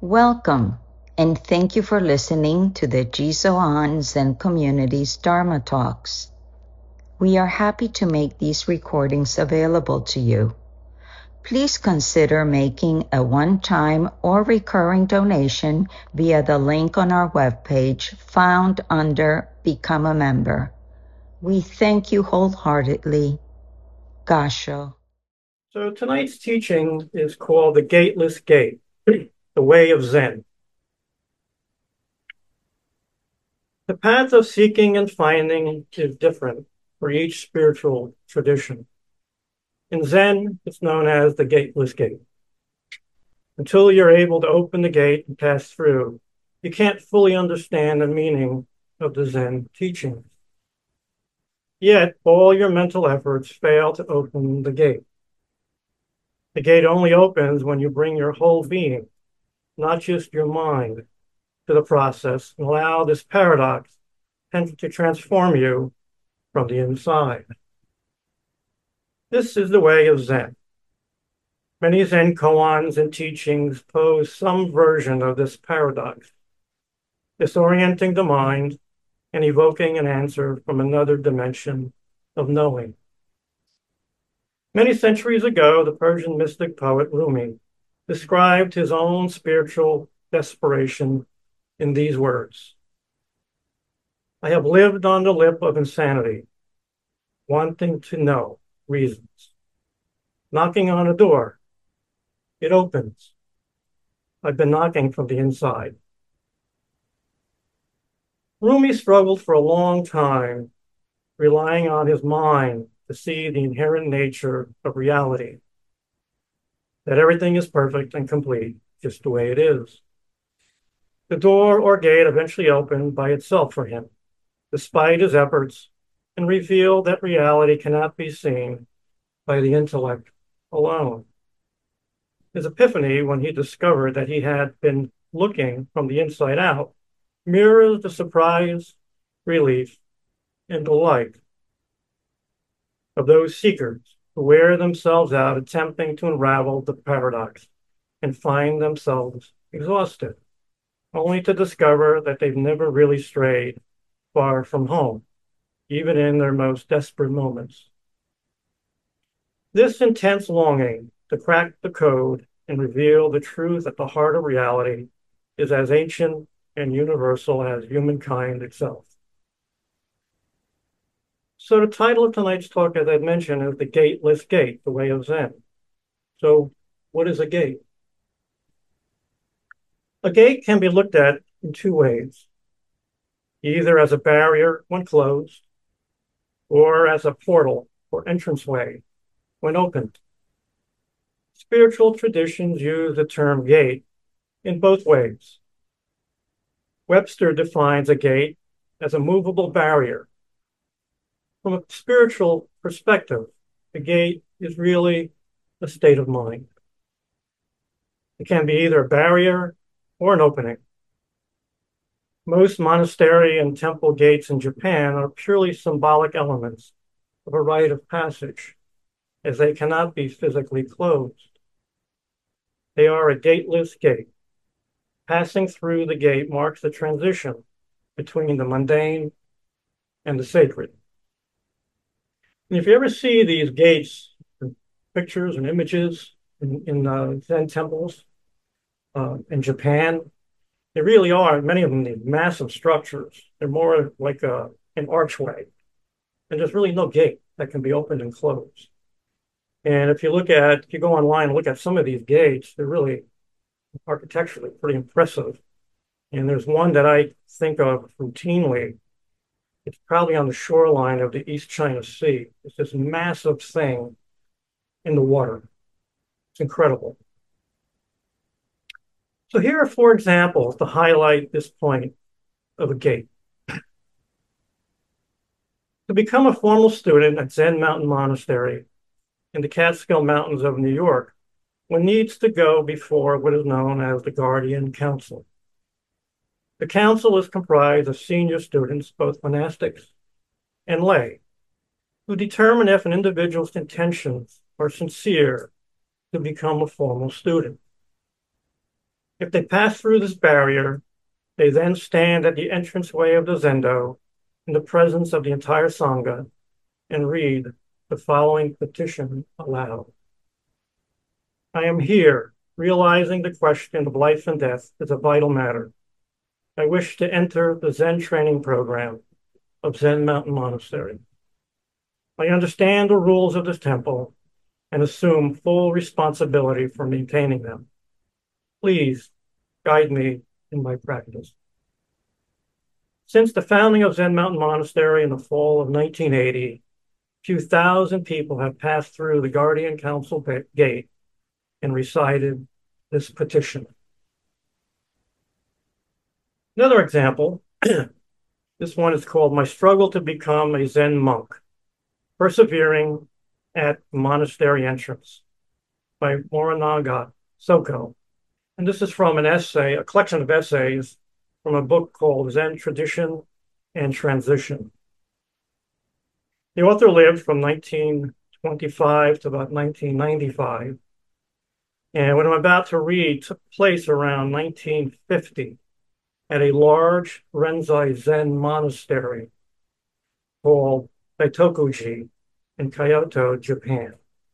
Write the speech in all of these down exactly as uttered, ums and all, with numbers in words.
Welcome, and thank you for listening to the Jisoan Zen Community's Dharma Talks. We are happy to make these recordings available to you. Please consider making a one-time or recurring donation via the link on our webpage found under Become a Member. We thank you wholeheartedly. Gasho. So tonight's teaching is called The Gateless Gate, the Way of Zen. The path of seeking and finding is different for each spiritual tradition. In Zen, it's known as the Gateless Gate. Until you're able to open the gate and pass through, you can't fully understand the meaning of the Zen teachings. Yet, all your mental efforts fail to open the gate. The gate only opens when you bring your whole being, not just your mind, to the process and allow this paradox to transform you from the inside. This is the way of Zen. Many Zen koans and teachings pose some version of this paradox, disorienting the mind and evoking an answer from another dimension of knowing. Many centuries ago, the Persian mystic poet Rumi described his own spiritual desperation in these words: I have lived on the lip of insanity, wanting to know reasons. Knocking on a door, it opens. I've been knocking from the inside. Rumi struggled for a long time, relying on his mind to see the inherent nature of reality, that everything is perfect and complete, just the way it is. The door or gate eventually opened by itself for him, despite his efforts, and revealed that reality cannot be seen by the intellect alone. His epiphany, when he discovered that he had been looking from the inside out, mirrors the surprise, relief, and delight of those seekers who wear themselves out attempting to unravel the paradox and find themselves exhausted, only to discover that they've never really strayed far from home, even in their most desperate moments. This intense longing to crack the code and reveal the truth at the heart of reality is as ancient and universal as humankind itself. So the title of tonight's talk, as I mentioned, is The Gateless Gate, the Way of Zen. So what is a gate? A gate can be looked at in two ways, either as a barrier when closed, or as a portal or entranceway when opened. Spiritual traditions use the term gate in both ways. Webster defines a gate as a movable barrier. From a spiritual perspective, a gate is really a state of mind. It can be either a barrier or an opening. Most monastery and temple gates in Japan are purely symbolic elements of a rite of passage, as they cannot be physically closed. They are a gateless gate. Passing through the gate marks the transition between the mundane and the sacred. And if you ever see these gates, pictures and images in, in uh, Zen temples uh, in Japan, they really are, many of them, these massive structures. They're more like a, an archway. And there's really no gate that can be opened and closed. And if you look at, if you go online and look at some of these gates, they're really architecturally pretty impressive. And there's one that I think of routinely. It's probably on the shoreline of the East China Sea. It's this massive thing in the water. It's incredible. So here are four examples to highlight this point of a gate. To become a formal student at Zen Mountain Monastery in the Catskill Mountains of New York, one needs to go before what is known as the Guardian Council. The council is comprised of senior students, both monastics and lay, who determine if an individual's intentions are sincere to become a formal student. If they pass through this barrier, they then stand at the entranceway of the zendo in the presence of the entire Sangha and read the following petition aloud. I am here, realizing the question of life and death is a vital matter. I wish to enter the Zen training program of Zen Mountain Monastery. I understand the rules of this temple and assume full responsibility for maintaining them. Please guide me in my practice. Since the founding of Zen Mountain Monastery in the fall of nineteen eighty, a few thousand people have passed through the Guardian Council gate and recited this petition. Another example, this one is called My Struggle to Become a Zen Monk, Persevering at Monastery Entrance by Morinaga Soko. And this is from an essay, a collection of essays from a book called Zen Tradition and Transition. The author lived from nineteen twenty-five to about nineteen ninety-five. And what I'm about to read took place around nineteen fifty at a large Renzai Zen monastery called Daitokuji in Kyoto, Japan.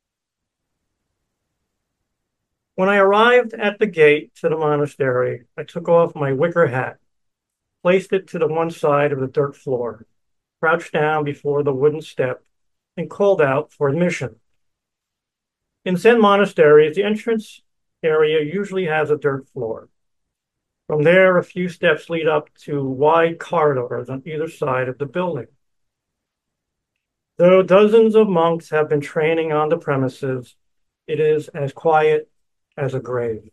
When I arrived at the gate to the monastery, I took off my wicker hat, placed it to the one side of the dirt floor, crouched down before the wooden step, and called out for admission. In Zen monasteries, the entrance area usually has a dirt floor. From there, a few steps lead up to wide corridors on either side of the building. Though dozens of monks have been training on the premises, it is as quiet as a grave.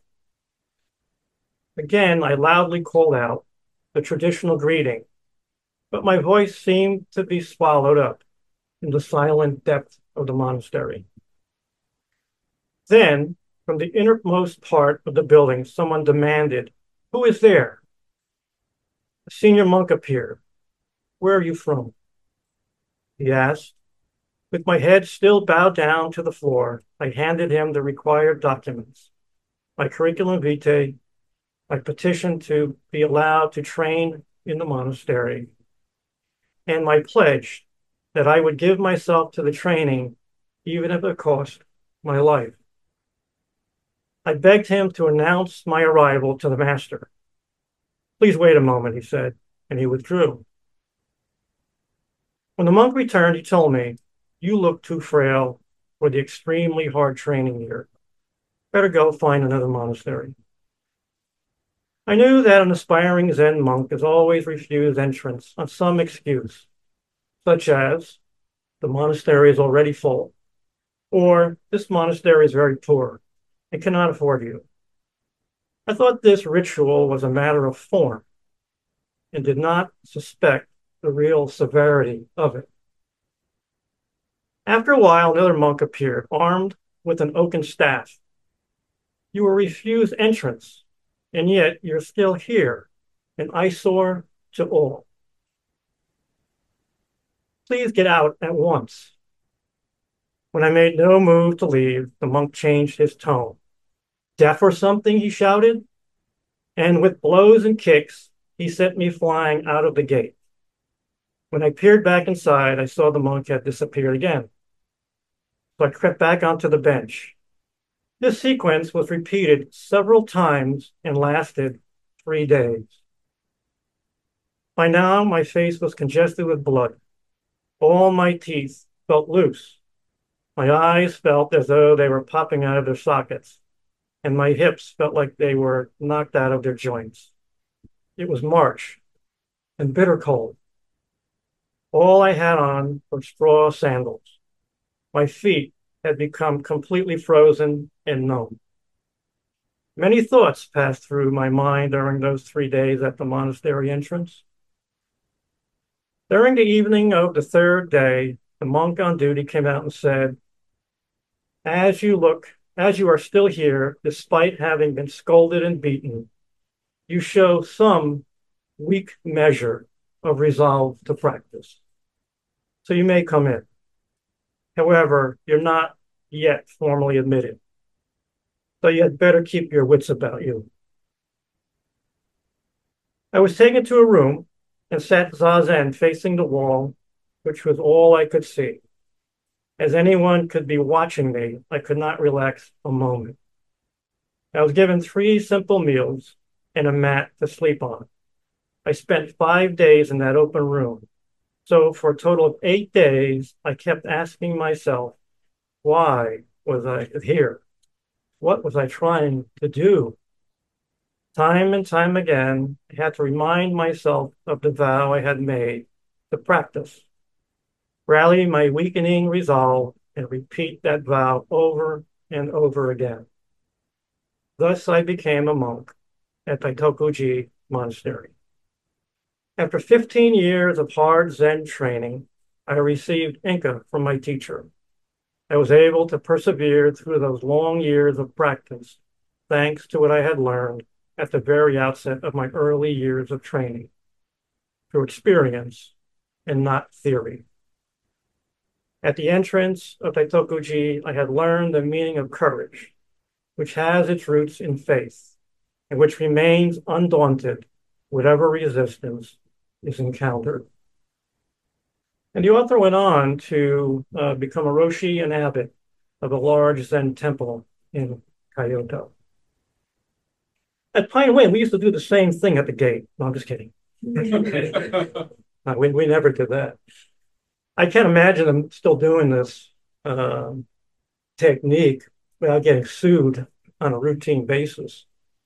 Again, I loudly called out the traditional greeting, but my voice seemed to be swallowed up in the silent depth of the monastery. Then, from the innermost part of the building, someone demanded, "Who is there?" A senior monk appeared. "Where are you from?" he asked. With my head still bowed down to the floor, I handed him the required documents, my curriculum vitae, my petition to be allowed to train in the monastery, and my pledge that I would give myself to the training even if it cost my life. I begged him to announce my arrival to the master. "Please wait a moment," he said, and he withdrew. When the monk returned, he told me, "You look too frail for the extremely hard training here. Better go find another monastery." I knew that an aspiring Zen monk is always refused entrance on some excuse, such as the monastery is already full, or this monastery is very poor and cannot afford you. I thought this ritual was a matter of form and did not suspect the real severity of it. After a while, another monk appeared, armed with an oaken staff. "You were refused entrance, and yet you're still here, an eyesore to all. Please get out at once." When I made no move to leave, the monk changed his tone. "Deaf or something?" he shouted, and with blows and kicks, he sent me flying out of the gate. When I peered back inside, I saw the monk had disappeared again. So I crept back onto the bench. This sequence was repeated several times and lasted three days. By now, my face was congested with blood. All my teeth felt loose. My eyes felt as though they were popping out of their sockets, and my hips felt like they were knocked out of their joints. It was March and bitter cold. All I had on were straw sandals. My feet had become completely frozen and numb. Many thoughts passed through my mind during those three days at the monastery entrance. During the evening of the third day, the monk on duty came out and said, as you look, as you are still here, despite having been scolded and beaten, you show some weak measure of resolve to practice. So you may come in. However, you're not yet formally admitted. So you had better keep your wits about you. I was taken to a room and sat zazen facing the wall, which was all I could see. As anyone could be watching me, I could not relax a moment. I was given three simple meals and a mat to sleep on. I spent five days in that open room. So for a total of eight days, I kept asking myself, why was I here? What was I trying to do? Time and time again, I had to remind myself of the vow I had made to practice, rally my weakening resolve, and repeat that vow over and over again. Thus, I became a monk at Daitoku-ji Monastery. After fifteen years of hard Zen training, I received Inka from my teacher. I was able to persevere through those long years of practice, thanks to what I had learned at the very outset of my early years of training, through experience and not theory. At the entrance of Daitoku-ji, I had learned the meaning of courage, which has its roots in faith, and which remains undaunted, whatever resistance is encountered. And the author went on to uh, become a Roshi and abbot of a large Zen temple in Kyoto. At Pine Way, we used to do the same thing at the gate. No, I'm just kidding. no, we, we never did that. I can't imagine them still doing this uh, technique without getting sued on a routine basis.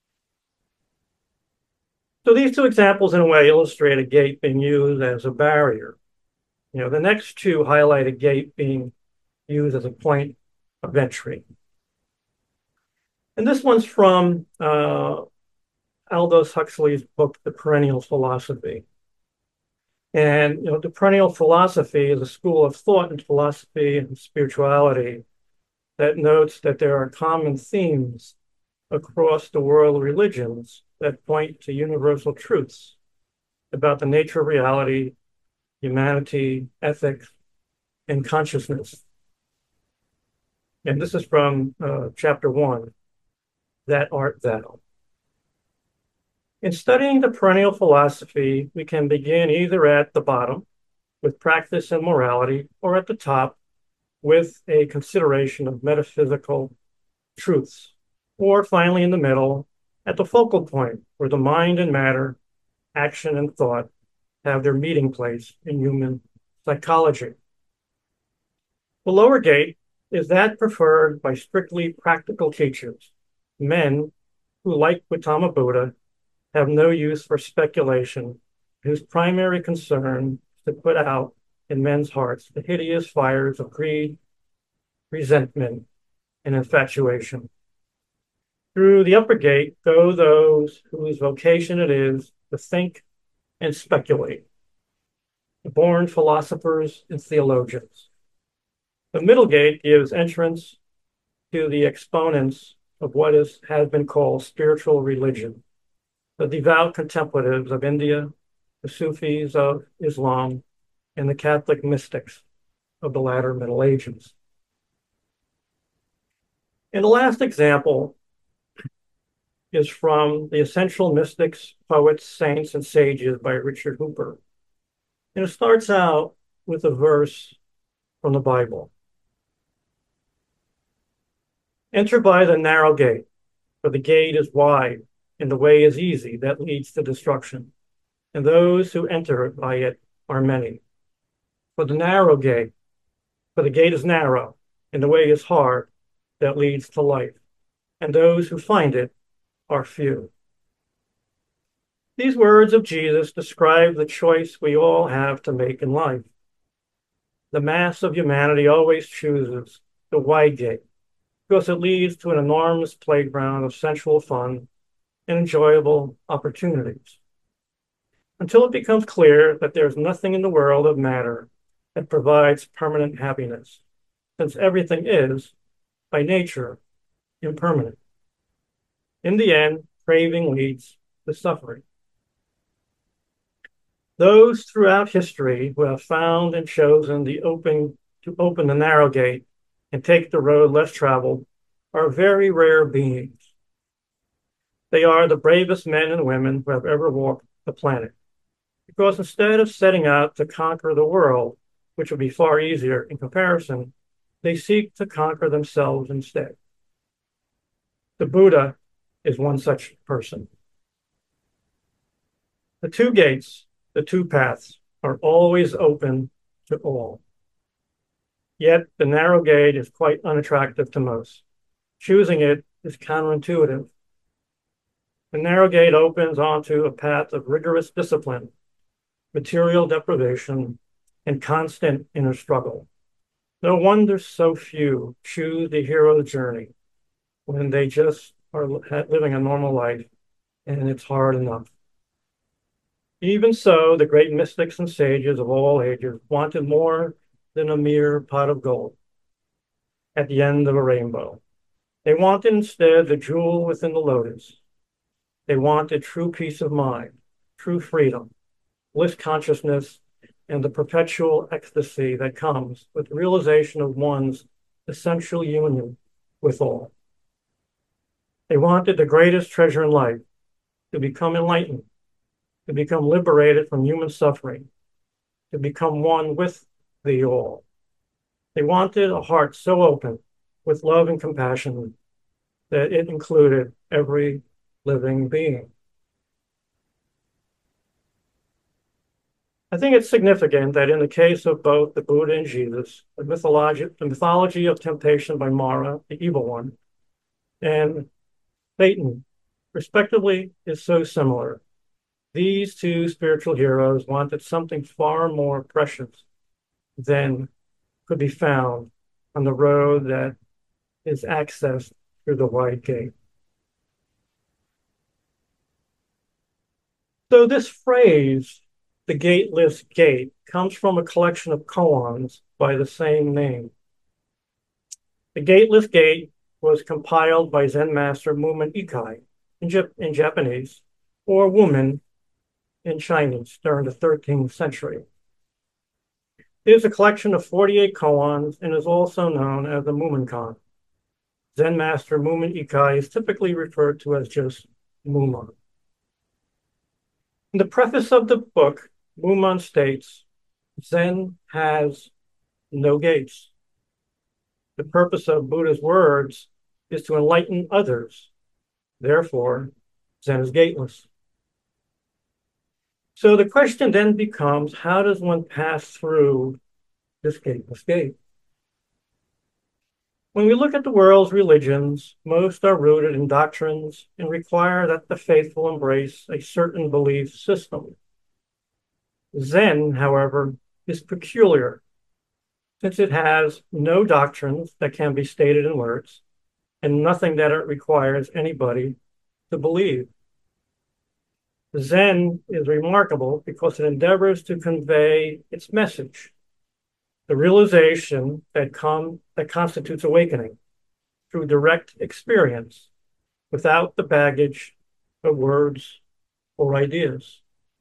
So these two examples, in a way, illustrate a gate being used as a barrier. You know, the next two highlight a gate being used as a point of entry. And this one's from uh, Aldous Huxley's book, The Perennial Philosophy. And, you know, the perennial philosophy is a school of thought and philosophy and spirituality that notes that there are common themes across the world religions that point to universal truths about the nature of reality, humanity, ethics, and consciousness. And this is from uh, chapter one, That Art Thou. In studying the perennial philosophy, we can begin either at the bottom with practice and morality, or at the top with a consideration of metaphysical truths, or finally in the middle at the focal point where the mind and matter, action and thought have their meeting place in human psychology. The lower gate is that preferred by strictly practical teachers, men who, like Gautama Buddha, have no use for speculation, whose primary concern is to put out in men's hearts the hideous fires of greed, resentment, and infatuation. Through the upper gate go those whose vocation it is to think and speculate, the born philosophers and theologians. The middle gate gives entrance to the exponents of what is, has been called spiritual religion, the devout contemplatives of India, the Sufis of Islam, and the Catholic mystics of the latter Middle Ages. And the last example is from The Essential Mystics, Poets, Saints, and Sages by Richard Hooper. And it starts out with a verse from the Bible. Enter by the narrow gate, for the gate is wide and the way is easy that leads to destruction. And those who enter by it are many. For the narrow gate, for the gate is narrow and the way is hard that leads to life. And those who find it are few. These words of Jesus describe the choice we all have to make in life. The mass of humanity always chooses the wide gate because it leads to an enormous playground of sensual fun and enjoyable opportunities, until it becomes clear that there's nothing in the world of matter that provides permanent happiness, since everything is, by nature, impermanent. In the end, craving leads to suffering. Those throughout history who have found and chosen the open, to open the narrow gate and take the road less traveled are very rare beings. They are the bravest men and women who have ever walked the planet. Because instead of setting out to conquer the world, which would be far easier in comparison, they seek to conquer themselves instead. The Buddha is one such person. The two gates, the two paths, are always open to all. Yet the narrow gate is quite unattractive to most. Choosing it is counterintuitive. The narrow gate opens onto a path of rigorous discipline, material deprivation, and constant inner struggle. No wonder so few choose the hero's journey when they just are living a normal life and it's hard enough. Even so, the great mystics and sages of all ages wanted more than a mere pot of gold at the end of a rainbow. They wanted instead the jewel within the lotus. They wanted true peace of mind, true freedom, bliss consciousness, and the perpetual ecstasy that comes with the realization of one's essential union with all. They wanted the greatest treasure in life, to become enlightened, to become liberated from human suffering, to become one with the all. They wanted a heart so open with love and compassion that it included every living being. I think it's significant that in the case of both the Buddha and Jesus, the mythology, the mythology of temptation by Mara, the evil one, and Satan, respectively, is so similar. These two spiritual heroes wanted something far more precious than could be found on the road that is accessed through the wide gate. So this phrase, the gateless gate, comes from a collection of koans by the same name. The Gateless Gate was compiled by Zen master Mumen Ikai in, Jap in Japanese, or Woman in Chinese during the thirteenth century. It is a collection of forty-eight koans and is also known as the Mumonkan. Zen master Mumen Ikai is typically referred to as just Mumon. In the preface of the book, Mumon states, Zen has no gates. The purpose of Buddha's words is to enlighten others. Therefore, Zen is gateless. So the question then becomes, how does one pass through this gateless gate? When we look at the world's religions, most are rooted in doctrines and require that the faithful embrace a certain belief system. Zen, however, is peculiar, since it has no doctrines that can be stated in words and nothing that it requires anybody to believe. Zen is remarkable because it endeavors to convey its message, the realization that, com that constitutes awakening through direct experience without the baggage of words or ideas.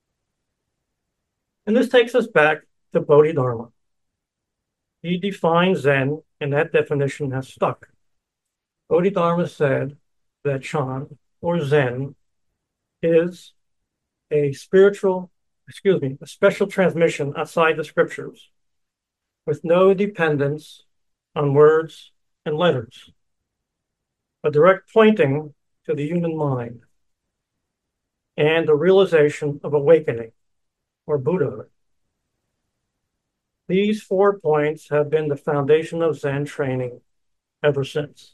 And this takes us back to Bodhidharma. He defined Zen, and that definition has stuck. Bodhidharma said that Chan, or Zen, is a spiritual, excuse me, a special transmission outside the scriptures with no dependence on words and letters, a direct pointing to the human mind and the realization of awakening or Buddhahood. These four points have been the foundation of Zen training ever since.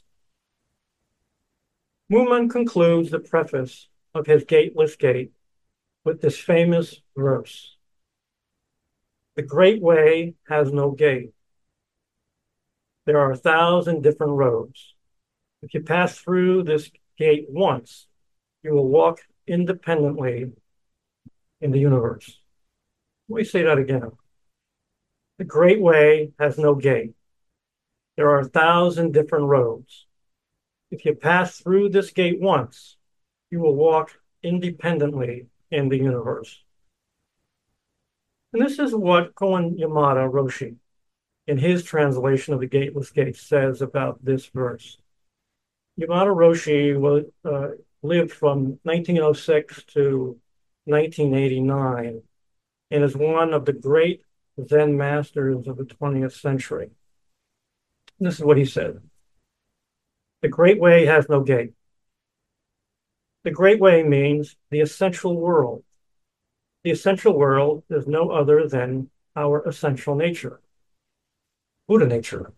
Mumen concludes the preface of his Gateless Gate with this famous verse. The great way has no gate. There are a thousand different roads. If you pass through this gate once, you will walk independently in the universe. Let me say that again. The great way has no gate. There are a thousand different roads. If you pass through this gate once, you will walk independently in the universe. And this is what Koun Yamada Roshi, in his translation of the Gateless Gate, says about this verse. Yamada Roshi was, uh, lived from nineteen oh six to nineteen eighty-nine, and is one of the great Zen masters of the twentieth century. This is what he said. The Great Way has no gate. The Great Way means the essential world. The essential world is no other than our essential nature, Buddha nature.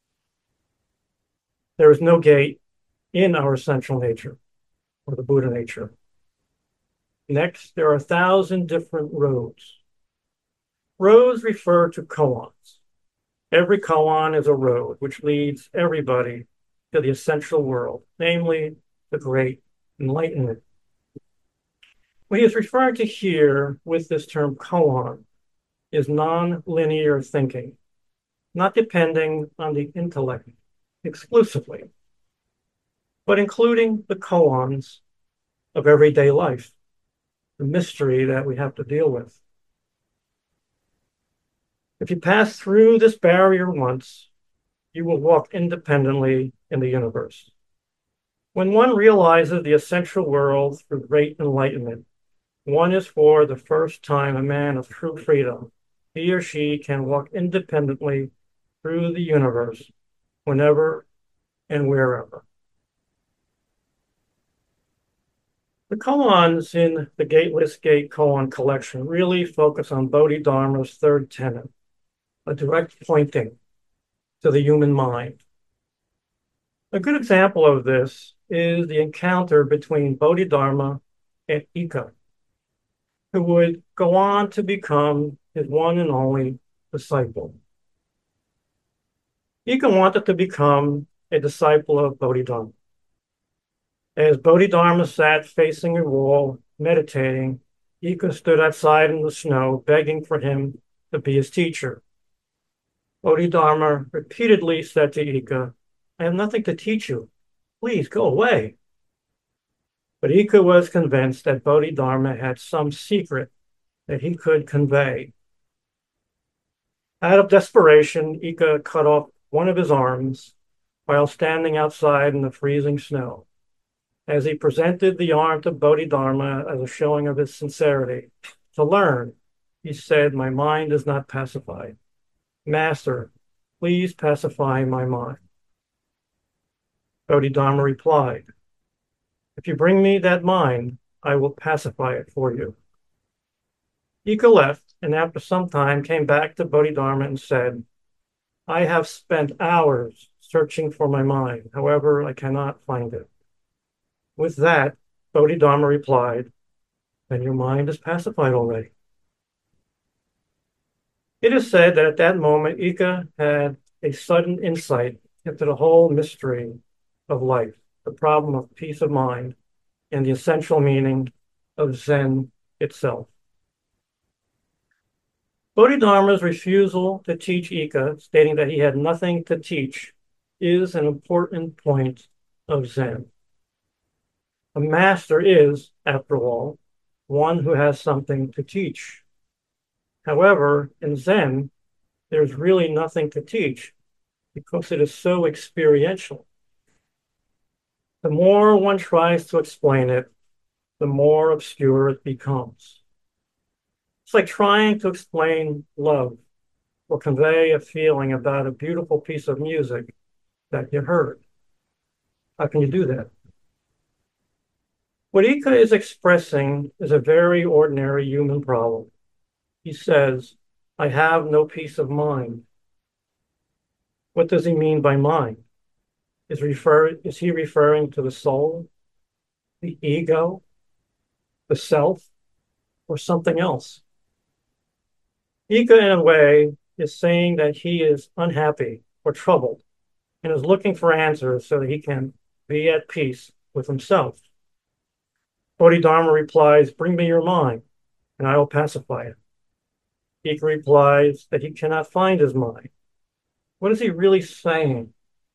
There is no gate in our essential nature, or the Buddha nature. Next, there are a thousand different roads. Roads refer to koans. Every koan is a road which leads everybody to the essential world, namely the great enlightenment. What he is referring to here with this term koan is non-linear thinking, not depending on the intellect exclusively, but including the koans of everyday life, the mystery that we have to deal with. If you pass through this barrier once, you will walk independently in the universe. When one realizes the essential world through great enlightenment, one is for the first time a man of true freedom. He or she can walk independently through the universe whenever and wherever. The koans in the Gateless Gate koan collection really focus on Bodhidharma's third tenet, a direct pointing to the human mind. A good example of this is the encounter between Bodhidharma and Ika, who would go on to become his one and only disciple. Ika wanted to become a disciple of Bodhidharma. As Bodhidharma sat facing a wall, meditating, Ika stood outside in the snow, begging for him to be his teacher. Bodhidharma repeatedly said to Ika, "I have nothing to teach you. Please go away." But Ika was convinced that Bodhidharma had some secret that he could convey. Out of desperation, Ika cut off one of his arms while standing outside in the freezing snow. As he presented the arm to Bodhidharma as a showing of his sincerity, to learn, he said, "My mind is not pacified. Master, please pacify my mind." Bodhidharma replied, "If you bring me that mind, I will pacify it for you." Ika left, and after some time came back to Bodhidharma and said, "I have spent hours searching for my mind. However, I cannot find it." With that, Bodhidharma replied, "Then your mind is pacified already." It is said that at that moment, Ika had a sudden insight into the whole mystery of life, the problem of peace of mind, and the essential meaning of Zen itself. Bodhidharma's refusal to teach Ika, stating that he had nothing to teach, is an important point of Zen. A master is, after all, one who has something to teach. However, in Zen, there's really nothing to teach because it is so experiential. The more one tries to explain it, the more obscure it becomes. It's like trying to explain love or convey a feeling about a beautiful piece of music that you heard. How can you do that? What Ika is expressing is a very ordinary human problem. He says, "I have no peace of mind." What does he mean by mind? Is, refer, is he referring to the soul, the ego, the self, or something else? Ika, in a way, is saying that he is unhappy or troubled and is looking for answers so that he can be at peace with himself. Bodhidharma replies, "Bring me your mind, and I will pacify it." Ika replies that he cannot find his mind. What is he really saying?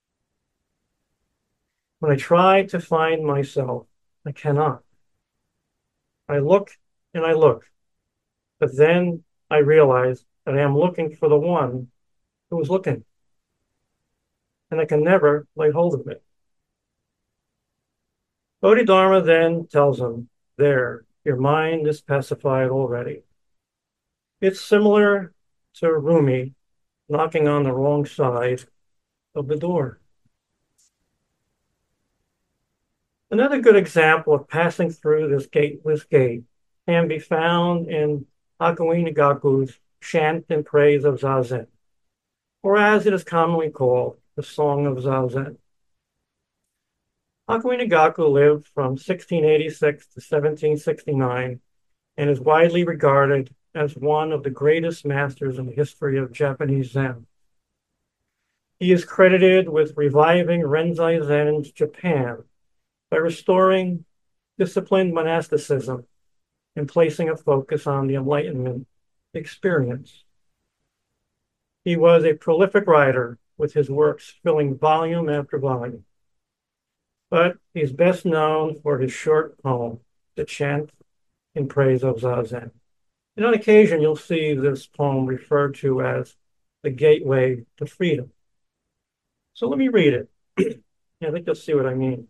When I try to find myself, I cannot. I look and I look, but then I realize that I am looking for the one who is looking, and I can never lay hold of it. Bodhidharma then tells him, "There, your mind is pacified already. It's similar to Rumi knocking on the wrong side of the door. Another good example of passing through this gateless gate can be found in Hakuin Igaku's Chant in Praise of Zazen, or as it is commonly called, the Song of Zazen. Hakuin Igaku lived from sixteen eighty-six to seventeen sixty-nine and is widely regarded as one of the greatest masters in the history of Japanese Zen. He is credited with reviving Renzai Zen in Japan by restoring disciplined monasticism and placing a focus on the Enlightenment experience. He was a prolific writer with his works filling volume after volume, but he's best known for his short poem, The Chant in Praise of Zazen. And on occasion, you'll see this poem referred to as the gateway to freedom. So let me read it. I think you'll see what I mean.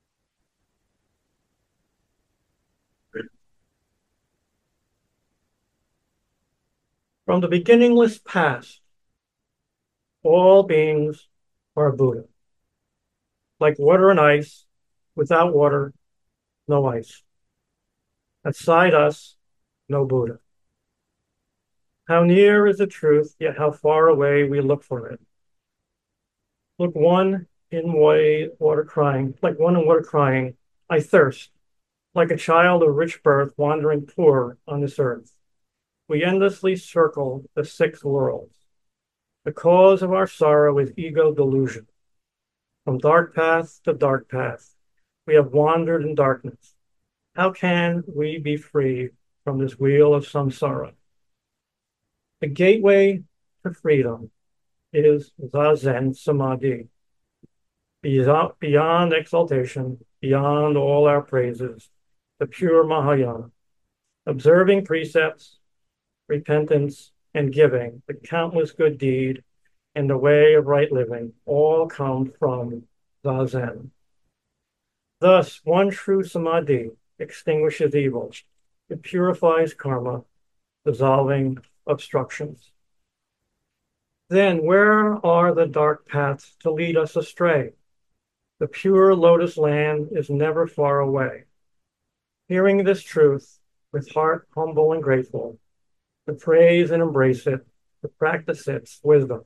From the beginningless past, all beings are Buddha. Like water and ice, without water, no ice. Outside us, no Buddha. How near is the truth, yet how far away we look for it. Look one in way, water crying, like one in water crying, I thirst, like a child of rich birth wandering poor on this earth. We endlessly circle the six worlds. The cause of our sorrow is ego delusion. From dark path to dark path, we have wandered in darkness. How can we be free from this wheel of samsara? The gateway to freedom is Zazen Samadhi. Beyond, beyond exaltation, beyond all our praises, the pure Mahayana. Observing precepts, repentance, and giving, the countless good deed, and the way of right living, all come from Zazen. Thus, one true Samadhi extinguishes evil. It purifies karma, dissolving obstructions. Then where are the dark paths to lead us astray? The pure lotus land is never far away. Hearing this truth with heart humble and grateful, to praise and embrace it, to practice its wisdom,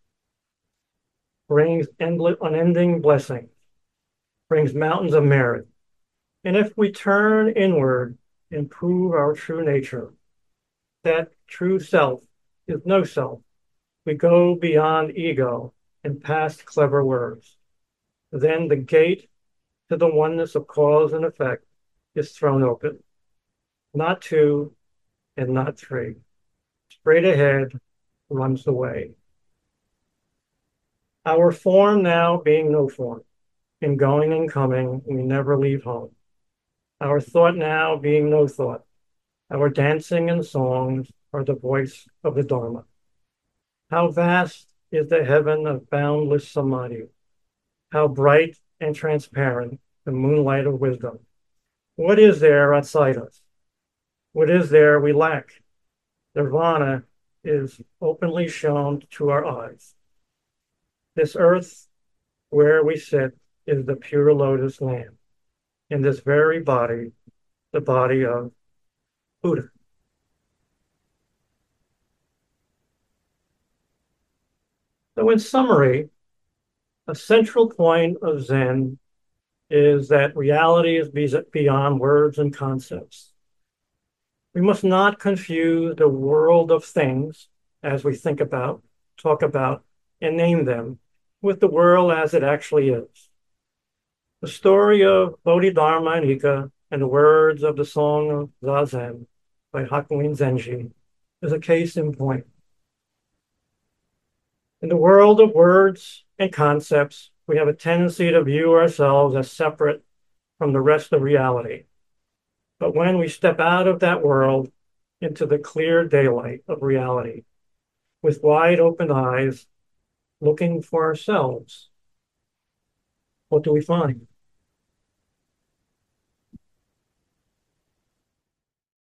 brings endless, unending blessing, brings mountains of merit. And if we turn inward and prove our true nature, that true self is no self, we go beyond ego and past clever words. Then the gate to the oneness of cause and effect is thrown open. Not two and not three. Straight ahead runs the way. Our form now being no form, in going and coming, we never leave home. Our thought now being no thought, our dancing and songs are the voice of the Dharma. How vast is the heaven of boundless samadhi, how bright and transparent the moonlight of wisdom. What is there outside us? What is there we lack? Nirvana is openly shown to our eyes. This earth where we sit is the pure lotus land. In this very body, the body of Buddha. So in summary, a central point of Zen is that reality is beyond words and concepts. We must not confuse the world of things as we think about, talk about, and name them with the world as it actually is. The story of Bodhidharma and Ika and the words of the Song of Zazen by Hakuin Zenji is a case in point. In the world of words and concepts, we have a tendency to view ourselves as separate from the rest of reality. But when we step out of that world into the clear daylight of reality, with wide open eyes, looking for ourselves, what do we find?